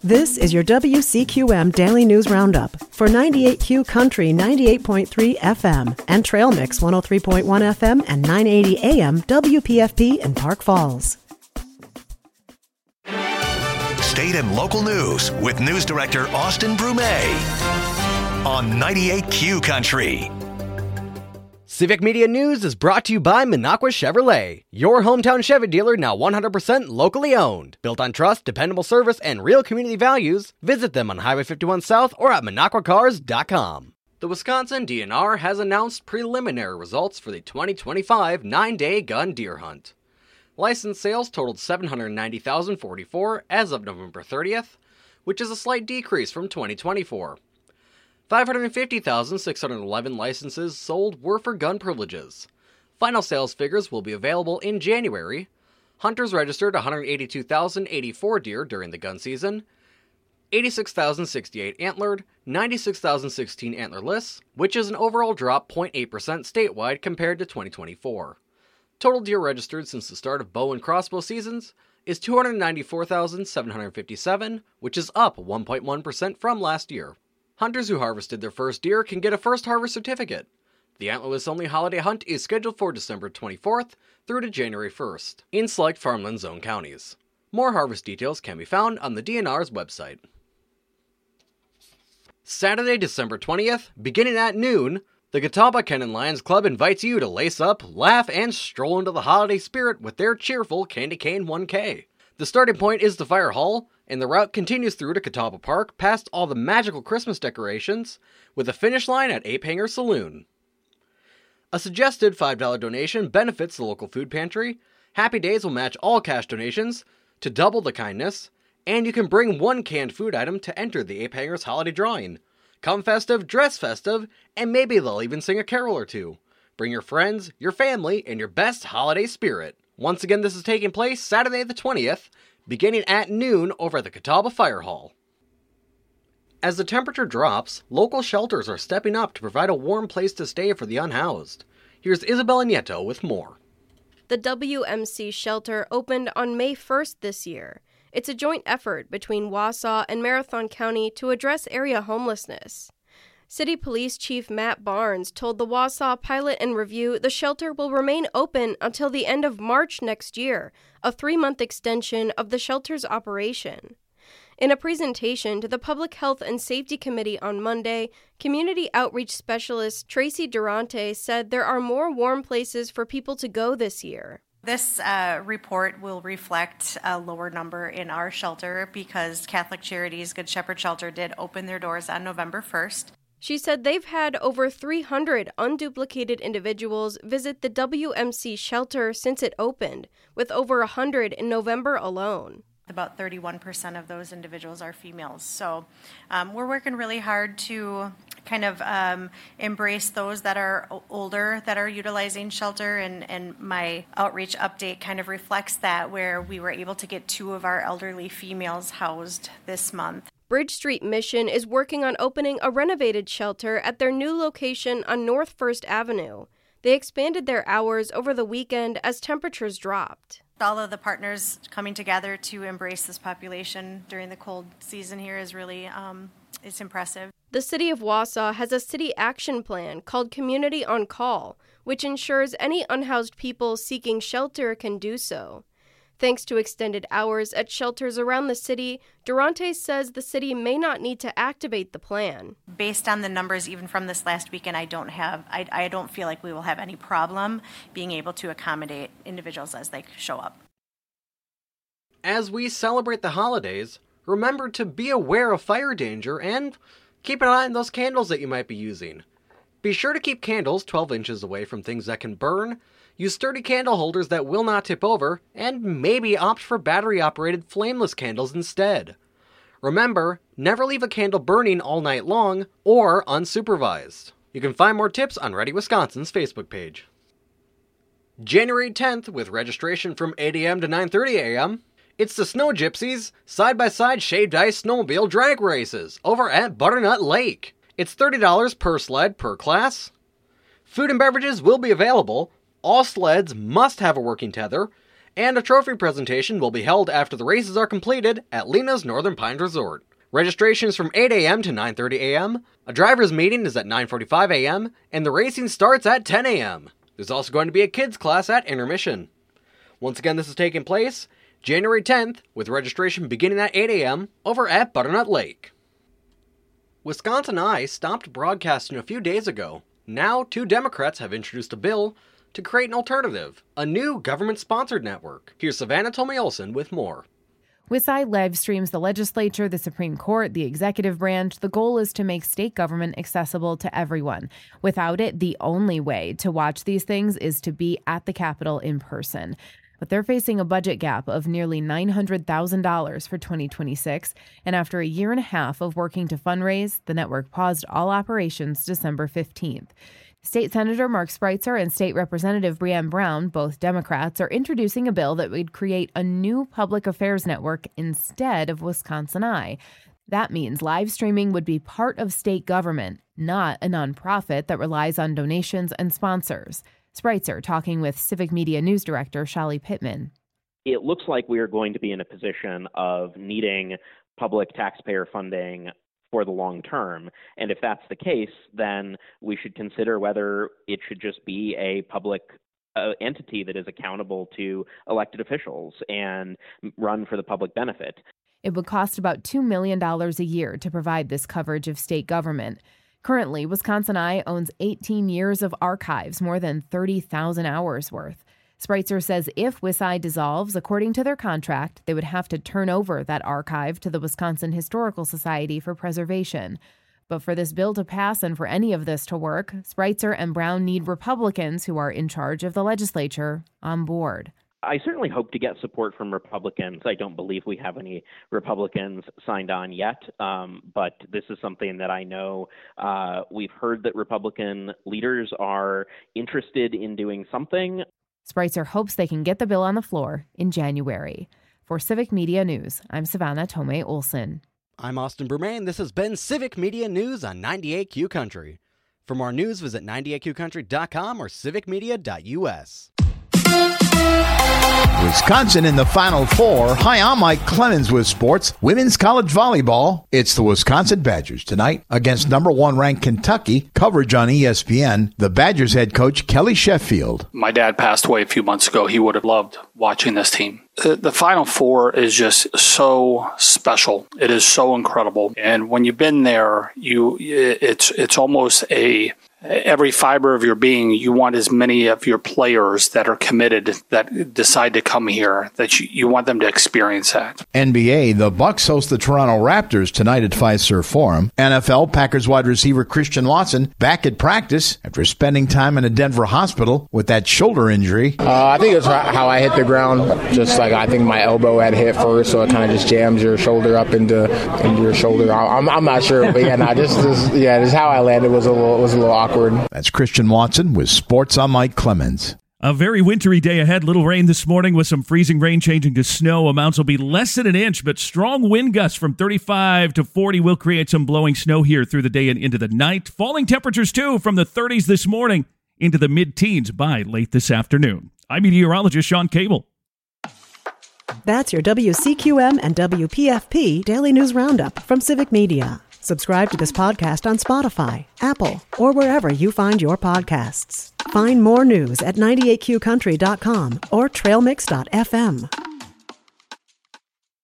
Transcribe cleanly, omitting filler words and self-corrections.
This is your WCQM Daily News Roundup for 98Q Country 98.3 FM and Trail Mix 103.1 FM and 980 AM WPFP in Park Falls. State and local news with News Director Austin Brumet on 98Q Country. Civic Media News is brought to you by Minocqua Chevrolet, your hometown Chevy dealer now 100% locally owned. Built on trust, dependable service, and real community values, visit them on Highway 51 South or at MinocquaCars.com. The Wisconsin DNR has announced preliminary results for the 2025 9-day gun deer hunt. License sales totaled 790,044 as of November 30th, which is a slight decrease from 2024. 550,611 licenses sold were for gun privileges. Final sales figures will be available in January. Hunters registered 182,084 deer during the gun season, 86,068 antlered, 96,016 antlerless, which is an overall drop 0.8% statewide compared to 2024. Total deer registered since the start of bow and crossbow seasons is 294,757, which is up 1.1% from last year. Hunters who harvested their first deer can get a first harvest certificate. The antlerless-only holiday hunt is scheduled for December 24th through to January 1st in select farmland zone counties. More harvest details can be found on the DNR's website. Saturday, December 20th, beginning at noon, the Catawba Ken and Lions Club invites you to lace up, laugh, and stroll into the holiday spirit with their cheerful Candy Cane 1K. The starting point is the Fire Hall, and the route continues through to Catawba Park past all the magical Christmas decorations, with a finish line at Ape Hanger Saloon. A suggested $5 donation benefits the local food pantry. Happy Days will match all cash donations to double the kindness, and you can bring one canned food item to enter the Ape Hangers holiday drawing. Come festive, dress festive, and maybe they'll even sing a carol or two. Bring your friends, your family, and your best holiday spirit. Once again, this is taking place Saturday the 20th, beginning at noon over at the Catawba Fire Hall. As the temperature drops, local shelters are stepping up to provide a warm place to stay for the unhoused. Here's Isabella Nieto with more. The WMC shelter opened on May 1st this year. It's a joint effort between Wausau and Marathon County to address area homelessness. City Police Chief Matt Barnes told the Wausau Pilot and Review the shelter will remain open until the end of March next year, a 3-month extension of the shelter's operation. In a presentation to the Public Health and Safety Committee on Monday, Community Outreach Specialist Tracy Durante said there are more warm places for people to go this year. This report will reflect a lower number in our shelter because Catholic Charities Good Shepherd Shelter did open their doors on November 1st. She said they've had over 300 unduplicated individuals visit the WMC shelter since it opened, with over 100 in November alone. About 31% of those individuals are females. So we're working really hard to kind of embrace those that are older that are utilizing shelter, and my outreach update kind of reflects that, where we were able to get 2 of our elderly females housed this month. Bridge Street Mission is working on opening a renovated shelter at their new location on North First Avenue. They expanded their hours over the weekend as temperatures dropped. All of the partners coming together to embrace this population during the cold season here is really, it's impressive. The City of Wausau has a city action plan called Community on Call, which ensures any unhoused people seeking shelter can do so. Thanks to extended hours at shelters around the city, Durante says the city may not need to activate the plan. Based on the numbers even from this last weekend, I don't feel like we will have any problem being able to accommodate individuals as they show up. As we celebrate the holidays, remember to be aware of fire danger and keep an eye on those candles that you might be using. Be sure to keep candles 12 inches away from things that can burn. Use sturdy candle holders that will not tip over, and maybe opt for battery-operated flameless candles instead. Remember, never leave a candle burning all night long or unsupervised. You can find more tips on Ready Wisconsin's Facebook page. January 10th, with registration from 8 a.m. to 9:30 a.m., it's the Snow Gypsies Side-by-Side Shaved Ice Snowmobile Drag Races over at Butternut Lake. It's $30 per sled per class. Food and beverages will be available. All sleds must have a working tether, and a trophy presentation will be held after the races are completed at Lena's Northern Pines Resort. Registration is from 8 a.m. to 9:30 a.m., a driver's meeting is at 9:45 a.m., and the racing starts at 10 a.m. There's also going to be a kids class at intermission. Once again, this is taking place January 10th, with registration beginning at 8 a.m. over at Butternut Lake. Wisconsin Eye stopped broadcasting a few days ago. Now, 2 Democrats have introduced a bill to create an alternative, a new government-sponsored network. Here's Savannah Tomei-Olson with more. WisEye live streams the legislature, the Supreme Court, the executive branch. The goal is to make state government accessible to everyone. Without it, the only way to watch these things is to be at the Capitol in person. But they're facing a budget gap of nearly $900,000 for 2026. And after a year and a half of working to fundraise, the network paused all operations December 15th. State Senator Mark Spreitzer and State Representative Breanne Brown, both Democrats, are introducing a bill that would create a new public affairs network instead of Wisconsin Eye. That means live streaming would be part of state government, not a nonprofit that relies on donations and sponsors. Spreitzer talking with Civic Media News Director Shali Pittman. It looks like we are going to be in a position of needing public taxpayer funding for the long term. And if that's the case, then we should consider whether it should just be a public entity that is accountable to elected officials and run for the public benefit. It would cost about $2 million a year to provide this coverage of state government. Currently, Wisconsin Eye owns 18 years of archives, more than 30,000 hours worth. Spreitzer says if WisEye dissolves, according to their contract, they would have to turn over that archive to the Wisconsin Historical Society for preservation. But for this bill to pass and for any of this to work, Spreitzer and Brown need Republicans who are in charge of the legislature on board. I certainly hope to get support from Republicans. I don't believe we have any Republicans signed on yet, but this is something that I know we've heard that Republican leaders are interested in doing something. Spreitzer hopes they can get the bill on the floor in January. For Civic Media News, I'm Savannah Tomei-Olson. I'm Austin Brume, and this has been Civic Media News on 98Q Country. For more news, visit 98qcountry.com or civicmedia.us. Wisconsin in the Final Four. Hi, I'm Mike Clemens with sports. Women's college volleyball. It's the Wisconsin Badgers tonight against number 1 ranked Kentucky. Coverage on ESPN. The Badgers head coach Kelly Sheffield. My dad passed away a few months ago. He would have loved watching this team. The Final Four is just so special. It is so incredible. And when you've been there, it's almost every fiber of your being, you want as many of your players that are committed, that decide to come here, that you want them to experience that. NBA, the Bucks host the Toronto Raptors tonight at Fiserv Forum. NFL, Packers wide receiver Christian Watson back at practice after spending time in a Denver hospital with that shoulder injury. I think it's how I hit the ground. Just like I think my elbow had hit first, so it kind of just jams your shoulder up into your shoulder. I'm not sure, but yeah, just how I landed was a little awkward. That's Christian Watson with Sports. I'm Mike Clemens. A very wintry day ahead. Little rain this morning with some freezing rain changing to snow. Amounts will be less than an inch, but strong wind gusts from 35 to 40 will create some blowing snow here through the day and into the night. Falling temperatures, too, from the 30s this morning into the mid-teens by late this afternoon. I'm meteorologist Sean Cable. That's your WCQM and WPFP Daily News Roundup from Civic Media. Subscribe to this podcast on Spotify, Apple, or wherever you find your podcasts. Find more news at 98qcountry.com or trailmix.fm.